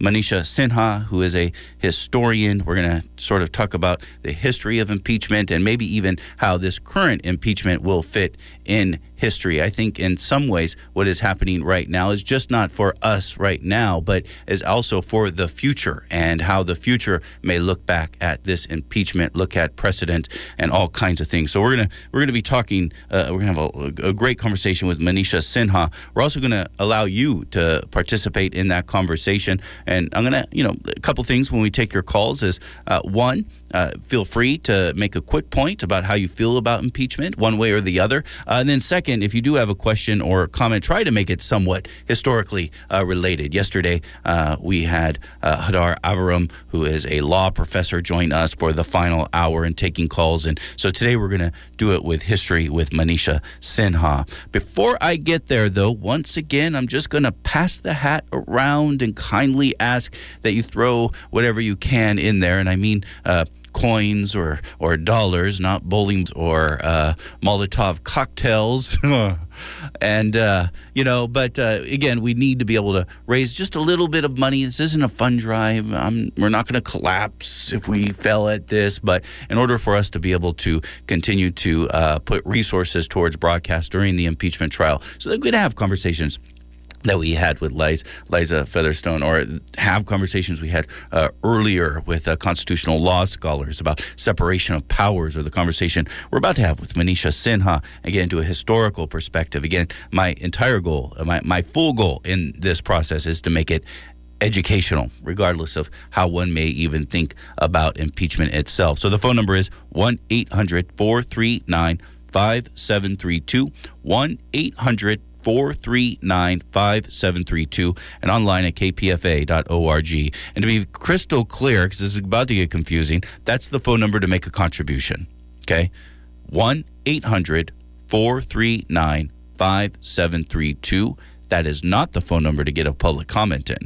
Manisha Sinha, who is a historian. We're going to sort of talk about the history of impeachment and maybe even how this current impeachment will fit in history. I think in some ways what is happening right now is just not for us right now, but is also for the future and how the future may look back at this impeachment, look at precedent and all kinds of things. So we're gonna be talking. We're gonna have a great conversation with Manisha Sinha. We're also gonna allow you to participate in that conversation, and I'm gonna, a couple things when we take your calls is one. Feel free to make a quick point about how you feel about impeachment, one way or the other. And then second, if you do have a question or comment, try to make it somewhat historically related. Yesterday, we had Hadar Avaram, who is a law professor, join us for the final hour and taking calls. And so today we're going to do it with history with Manisha Sinha. Before I get there, though, once again, I'm just going to pass the hat around and kindly ask that you throw whatever you can in there. And I mean coins or dollars, not bowling or Molotov cocktails. And, but again, we need to be able to raise just a little bit of money. This isn't a fund drive. We're not going to collapse if we fail at this. But in order for us to be able to continue to put resources towards broadcast during the impeachment trial, so that we're going to have conversations that we had with Liza Featherstone, or have conversations we had earlier with constitutional law scholars about separation of powers, or the conversation we're about to have with Manisha Sinha, again, to a historical perspective. Again, my entire goal, my full goal in this process is to make it educational, regardless of how one may even think about impeachment itself. So the phone number is 1-800-439-5732, 1-800-439-5732, and online at kpfa.org. And to be crystal clear, because this is about to get confusing, that's the phone number to make a contribution, okay? 1-800-439-5732. That is not the phone number to get a public comment in.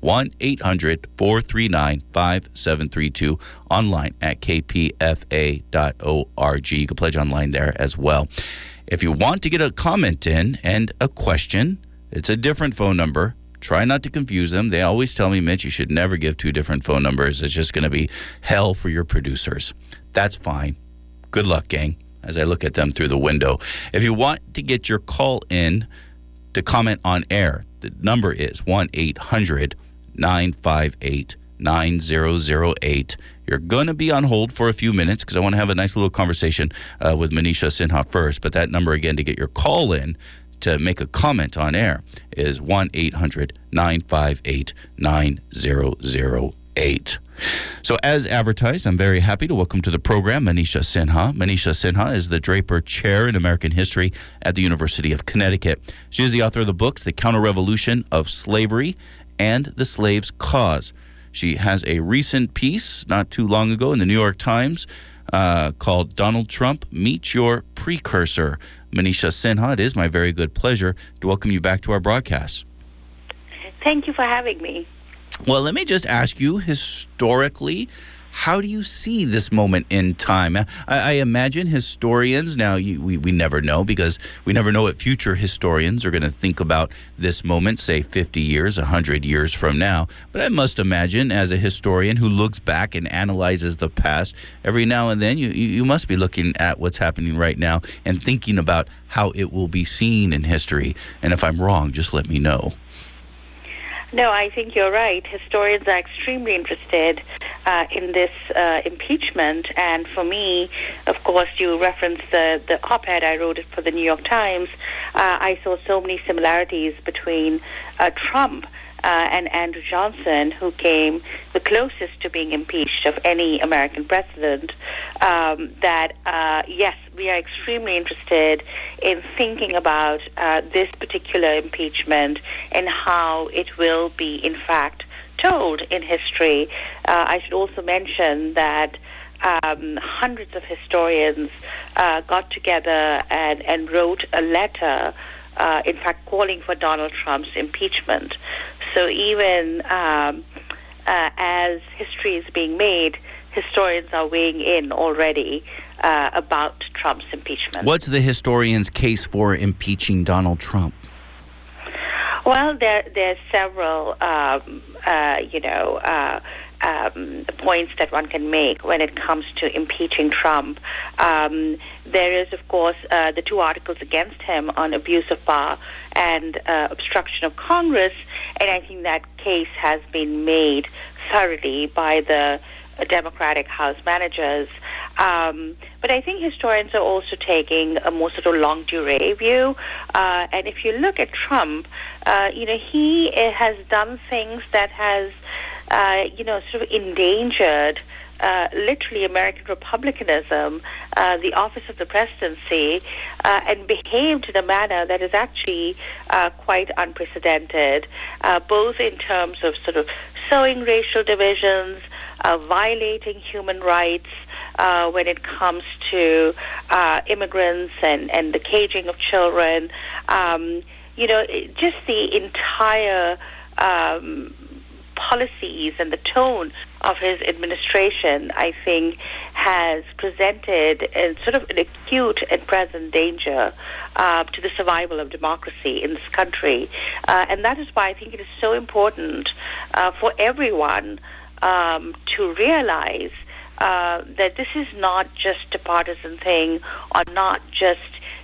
1-800-439-5732, online at kpfa.org. You can pledge online there as well. If you want to get a comment in and a question, it's a different phone number. Try not to confuse them. They always tell me, Mitch, you should never give two different phone numbers. It's just going to be hell for your producers. That's fine. Good luck, gang, as I look at them through the window. If you want to get your call in to comment on air, the number is 1-800-958-9008. You're going to be on hold for a few minutes because I want to have a nice little conversation with Manisha Sinha first. But that number, again, to get your call in to make a comment on air is 1-800-958-9008. So as advertised, I'm very happy to welcome to the program Manisha Sinha. Manisha Sinha is the Draper Chair in American History at the University of Connecticut. She is the author of the books The Counter-Revolution of Slavery and The Slave's Cause. She has a recent piece not too long ago in the New York Times called Donald Trump, Meet Your Precursor. Manisha Sinha, it is my very good pleasure to welcome you back to our broadcast. Thank you for having me. Well, let me just ask you, historically, how do you see this moment in time? I imagine historians, now we never know, because we never know what future historians are going to think about this moment, say 50 years, 100 years from now. But I must imagine, as a historian who looks back and analyzes the past, every now and then you must be looking at what's happening right now and thinking about how it will be seen in history. And if I'm wrong, just let me know. No, I think you're right. Historians are extremely interested in this impeachment. And for me, of course, you referenced the op-ed I wrote for the New York Times. I saw so many similarities between Trump and Andrew Johnson, who came the closest to being impeached of any American president, yes, we are extremely interested in thinking about this particular impeachment and how it will be, in fact, told in history. I should also mention that hundreds of historians got together and wrote a letter, in fact, calling for Donald Trump's impeachment. So even as history is being made, historians are weighing in already about Trump's impeachment. What's the historian's case for impeaching Donald Trump? Well, there's several points that one can make when it comes to impeaching Trump. There is, of course, the 2 articles against him on abuse of power and obstruction of Congress, and I think that case has been made thoroughly by the Democratic House managers. But I think historians are also taking a more sort of longue durée view. And if you look at Trump, he has done things that has, sort of endangered literally American republicanism, the office of the presidency, and behaved in a manner that is actually quite unprecedented, both in terms of sort of sowing racial divisions, violating human rights when it comes to immigrants and the caging of children. Just the entire policies and the tone of his administration, I think, has presented a sort of an acute and present danger to the survival of democracy in this country. And that is why I think it is so important for everyone to realize that this is not just a partisan thing, or not just,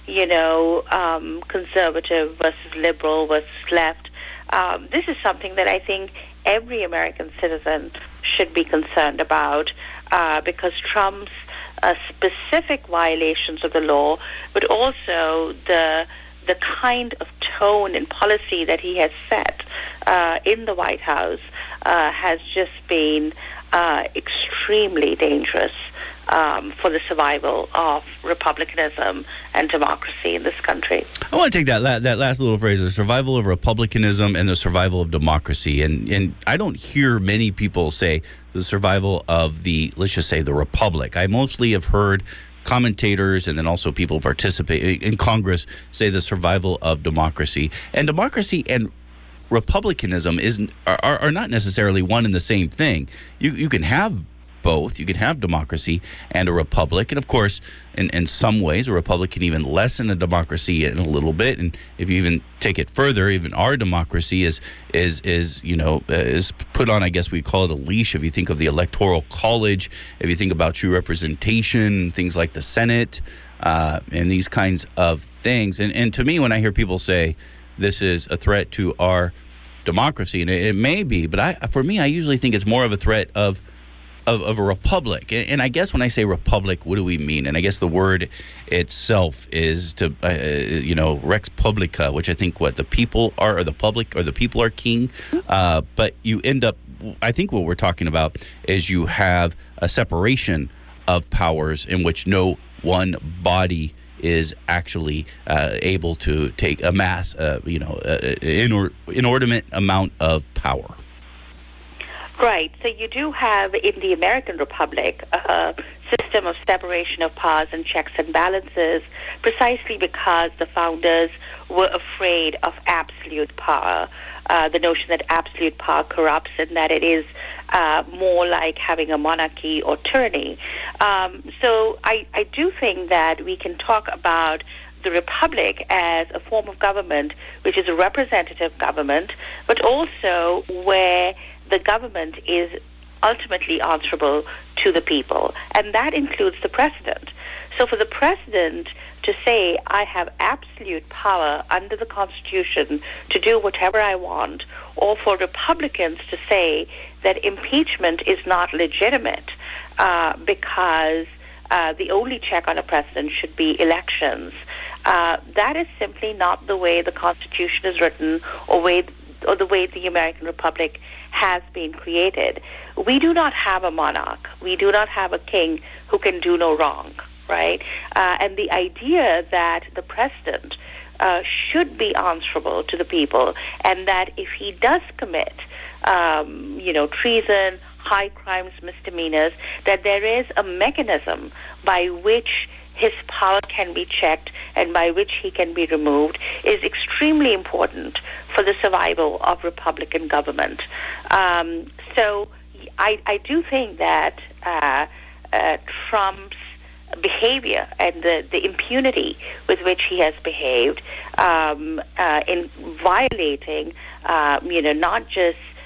conservative versus liberal versus left. This is something that I think every American citizen should be concerned about, because Trump's specific violations of the law, but also the kind of tone and policy that he has set in the White House has just been extremely dangerous for the survival of republicanism and democracy in this country. I want to take that last little phrase, the survival of republicanism and the survival of democracy. And I don't hear many people say the survival of let's just say, the republic. I mostly have heard commentators and then also people participating in Congress say the survival of democracy. And democracy and republicanism are not necessarily one and the same thing. You can have both. You can have democracy and a republic, and of course, in some ways, a republic can even lessen a democracy in a little bit. And if you even take it further, even our democracy is put on, I guess we call it a leash. If you think of the Electoral College, if you think about true representation, things like the Senate, and these kinds of things. And to me, when I hear people say this is a threat to our democracy, and it may be, but for me, I usually think it's more of a threat of a republic. And I guess when I say republic, what do we mean? And I guess the word itself is Rex Publica, which I think the people are, or the public, or the people are king. But you end up, I think what we're talking about is you have a separation of powers in which no one body is actually able to take inordinate amount of power. Right. So you do have in the American Republic a system of separation of powers and checks and balances, precisely because the founders were afraid of absolute power, the notion that absolute power corrupts and that it is more like having a monarchy or tyranny. So I do think that we can talk about the republic as a form of government which is a representative government, but also where the government is ultimately answerable to the people, and that includes the president. So for the president to say, I have absolute power under the Constitution to do whatever I want, or for Republicans to say that impeachment is not legitimate because the only check on a president should be elections, that is simply not the way the Constitution is written or the way the American Republic has been created. We do not have a monarch. We do not have a king who can do no wrong, right? And the idea that the president should be answerable to the people, and that if he does commit, treason, high crimes, misdemeanors, that there is a mechanism by which his power can be checked and by which he can be removed is extremely important for the survival of Republican government. So I do think that Trump's behavior and the impunity with which he has behaved in violating, not just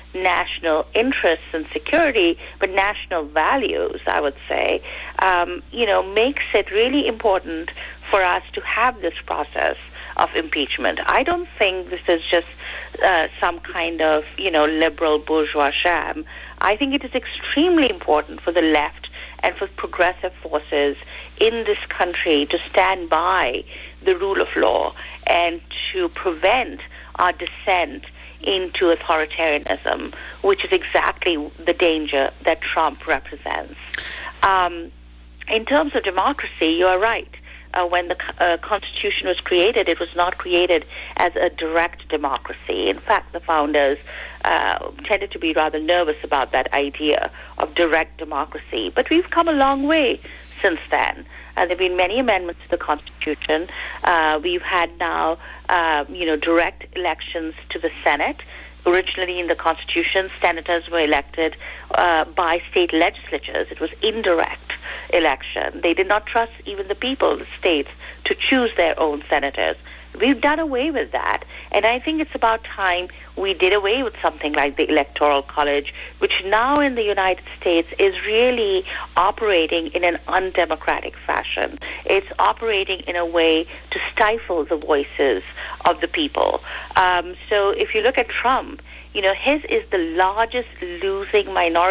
national interests and security, but national values, I would say, makes it really important for us to have this process of impeachment. I don't think this is just some kind of, liberal bourgeois sham. I think it is extremely important for the left and for progressive forces in this country to stand by the rule of law and to prevent our descent into authoritarianism, which is exactly the danger that Trump represents. In terms of democracy, you are right. When the Constitution was created, it was not created as a direct democracy. In fact, the founders tended to be rather nervous about that idea of direct democracy. But we've come a long way since then. There have been many amendments to the Constitution. We've had now, direct elections to the Senate. Originally in the Constitution, senators were elected by state legislatures. It was indirect election. They did not trust even the people, the states, to choose their own senators. We've done away with that. And I think it's about time we did away with something like the Electoral College, which now in the United States is really operating in an undemocratic fashion. It's operating in a way to stifle the voices of the people. So if you look at Trump, his is the largest losing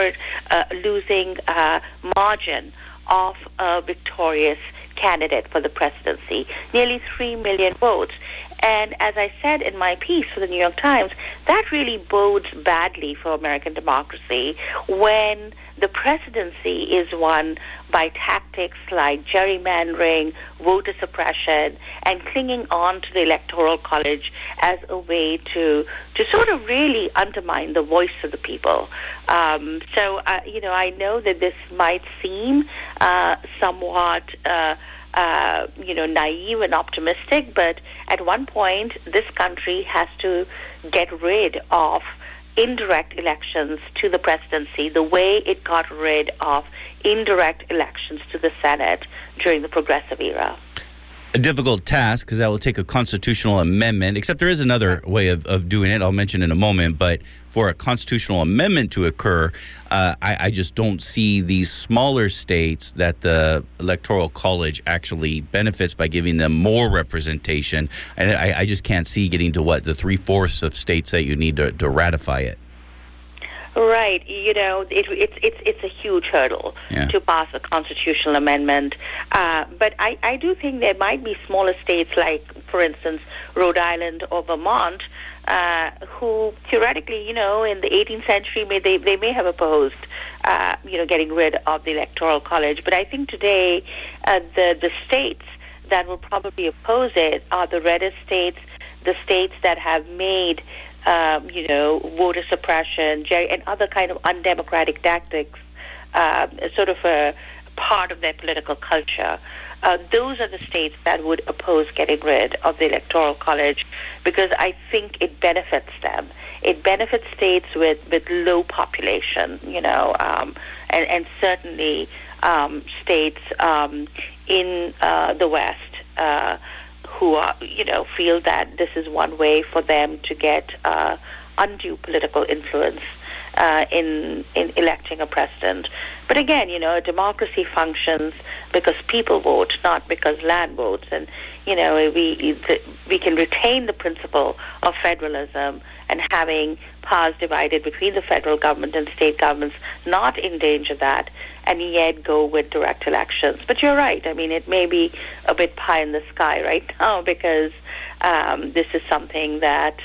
margin of a victorious candidate for the presidency, nearly 3 million votes. And as I said in my piece for the New York Times, that really bodes badly for American democracy when the presidency is won by tactics like gerrymandering, voter suppression, and clinging on to the Electoral College as a way to sort of really undermine the voice of the people. I know that this might seem somewhat naive and optimistic, but at one point, this country has to get rid of indirect elections to the presidency the way it got rid of indirect elections to the Senate during the Progressive era. A difficult task because that will take a constitutional amendment, except there is another way of doing it I'll mention in a moment. But for a constitutional amendment to occur, I just don't see these smaller states that the Electoral College actually benefits by giving them more representation. And I just can't see getting to the 3/4 of states that you need to ratify it. Right. It's a huge hurdle to pass a constitutional amendment. But I do think there might be smaller states like, for instance, Rhode Island or Vermont, who theoretically, in the 18th century, they may have opposed, getting rid of the Electoral College. But I think today the states that will probably oppose it are the reddest states, the states that have made voter suppression, and other kind of undemocratic tactics, sort of a part of their political culture. Those are the states that would oppose getting rid of the Electoral College because I think it benefits them. It benefits states with low population, and certainly states in the West who are, feel that this is one way for them to get undue political influence in electing a president. But again, a democracy functions because people vote, not because land votes. And, we can retain the principle of federalism and having powers divided between the federal government and state governments, not endanger that, and yet go with direct elections. But you're right. I mean, it may be a bit pie in the sky right now because this is something that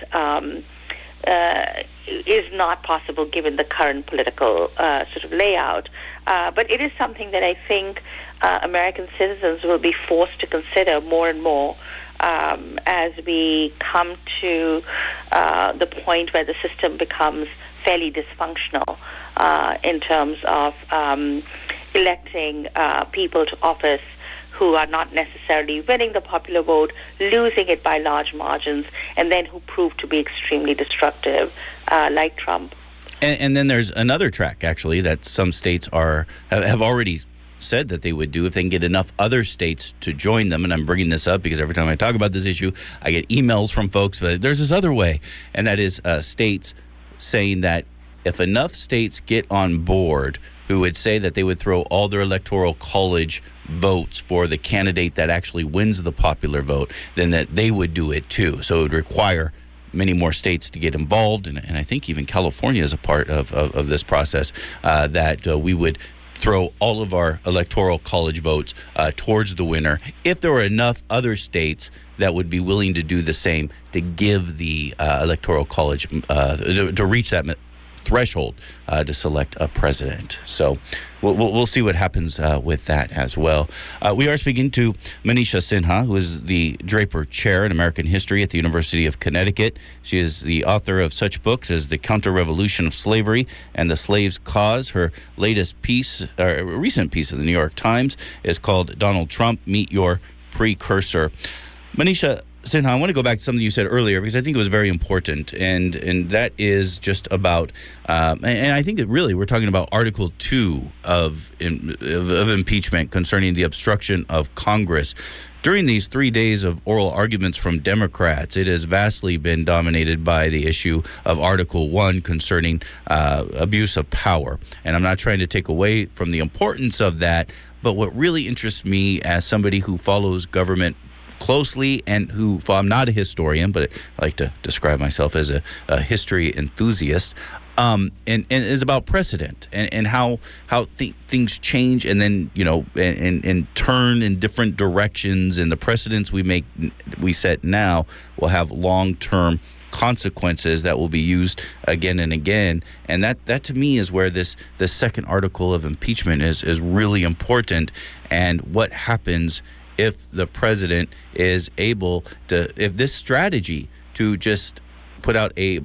is not possible given the current political sort of layout. But it is something that I think American citizens will be forced to consider more and more as we come to the point where the system becomes fairly dysfunctional in terms of electing people to office who are not necessarily winning the popular vote, losing it by large margins, and then who prove to be extremely destructive, like Trump. And then there's another track, actually, that some states have already said that they would do if they can get enough other states to join them. And I'm bringing this up because every time I talk about this issue, I get emails from folks, but there's this other way, and that is states saying that if enough states get on board who would say that they would throw all their electoral college votes for the candidate that actually wins the popular vote, then that they would do it too. So it would require many more states to get involved, and I think even California is a part of this process, that we would throw all of our electoral college votes towards the winner if there were enough other states that would be willing to do the same to give the electoral college, to reach that threshold to select a president. So we'll see what happens with that as well. We are speaking to Manisha Sinha, who is the Draper Chair in American History at the University of Connecticut. She is the author of such books as The Counter-Revolution of Slavery and The Slave's Cause. Her latest piece, or recent piece in the New York Times, is called Donald Trump, Meet Your Precursor. Manisha Sinha, I want to go back to something you said earlier because I think it was very important, and that is just about, and I think that really we're talking about Article 2 of impeachment concerning the obstruction of Congress. During these 3 days of oral arguments from Democrats, it has vastly been dominated by the issue of Article 1 concerning abuse of power. And I'm not trying to take away from the importance of that, but what really interests me as somebody who follows government closely and who, I'm not a historian, but I like to describe myself as a history enthusiast, and is about precedent and how things change and then, and turn in different directions, and the precedents we set now will have long-term consequences that will be used again and again. And that to me is where this second article of impeachment is really important, and what happens if the president is able to, if this strategy to just put out a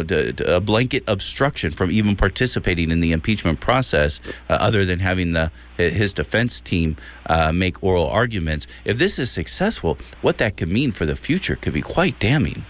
blanket obstruction from even participating in the impeachment process, other than having his defense team make oral arguments, if this is successful, what that could mean for the future could be quite damning.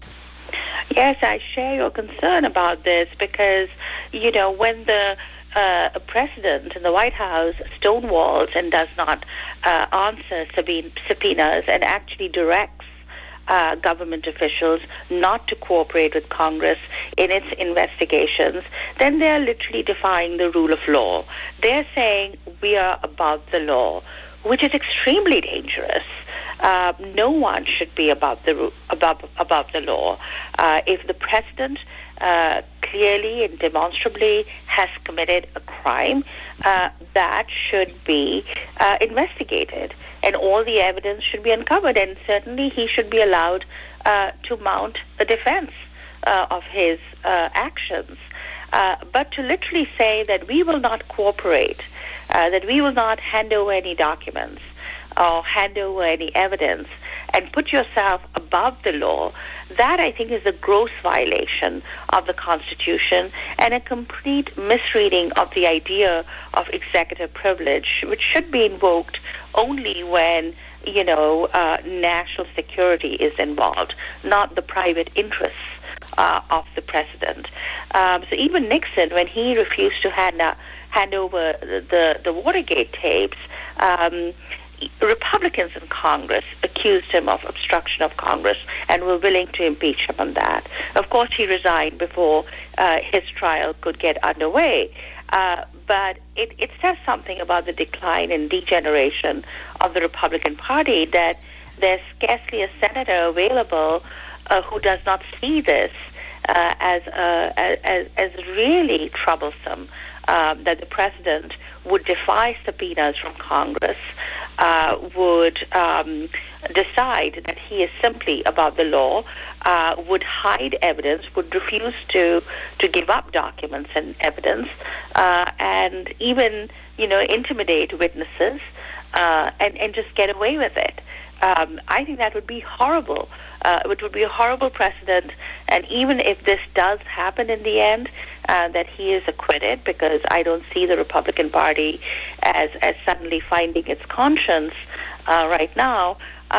Yes, I share your concern about this because, when the president in the White House stonewalls and does not answer subpoenas and actually directs government officials not to cooperate with Congress in its investigations, then they're literally defying the rule of law. They're saying we are above the law, which is extremely dangerous. No one should be above the law. If the president clearly and demonstrably has committed a crime, that should be investigated, and all the evidence should be uncovered, and certainly he should be allowed to mount a defense of his actions. But to literally say that we will not cooperate, that we will not hand over any documents or hand over any evidence, and put yourself above the law, that I think is a gross violation of the Constitution and a complete misreading of the idea of executive privilege, which should be invoked only when, national security is involved, not the private interests of the president. So even Nixon, when he refused to hand over the Watergate tapes, Republicans in Congress accused him of obstruction of Congress and were willing to impeach him on that. Of course, he resigned before his trial could get underway. But it says something about the decline and degeneration of the Republican Party that there's scarcely a senator available who does not see this as really troublesome, that the president would defy subpoenas from Congress, would decide that he is simply above the law, would hide evidence, would refuse to give up documents and evidence, and even, intimidate witnesses, and just get away with it. I think that would be horrible. It would be a horrible precedent, and even if this does happen in the end, that he is acquitted, because I don't see the Republican Party as suddenly finding its conscience right now.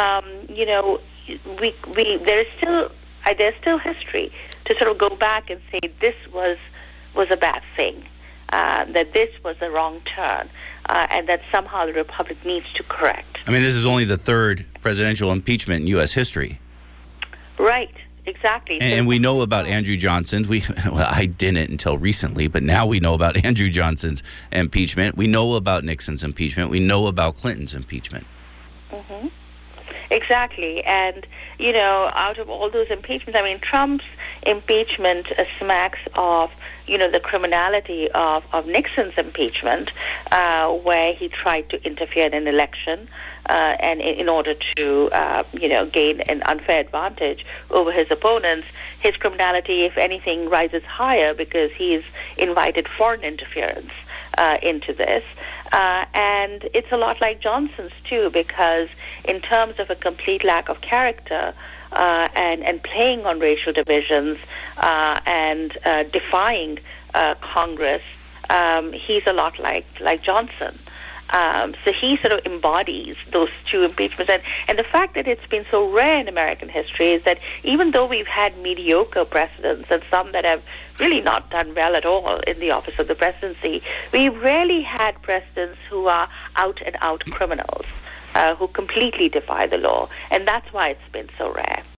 There's still history to sort of go back and say this was a bad thing, that this was a wrong turn, and that somehow the Republic needs to correct. I mean, this is only the third presidential impeachment in U.S. history. Right. exactly. And we know about Andrew Johnson's. I didn't until recently, but now we know about Andrew Johnson's impeachment. We know about Nixon's impeachment. We know about Clinton's impeachment. Mm-hmm. Exactly. And, out of all those impeachments, Trump's impeachment smacks of, the criminality of Nixon's impeachment, where he tried to interfere in an election and in order to, gain an unfair advantage over his opponents. His criminality, if anything, rises higher because he's invited foreign interference into this. And it's a lot like Johnson's, too, because in terms of a complete lack of character and playing on racial divisions and defying Congress, he's a lot like Johnson. So he sort of embodies those two impeachments. And the fact that it's been so rare in American history is that even though we've had mediocre presidents and some that have really not done well at all in the office of the presidency, we rarely had presidents who are out-and-out criminals, who completely defy the law. And that's why it's been so rare.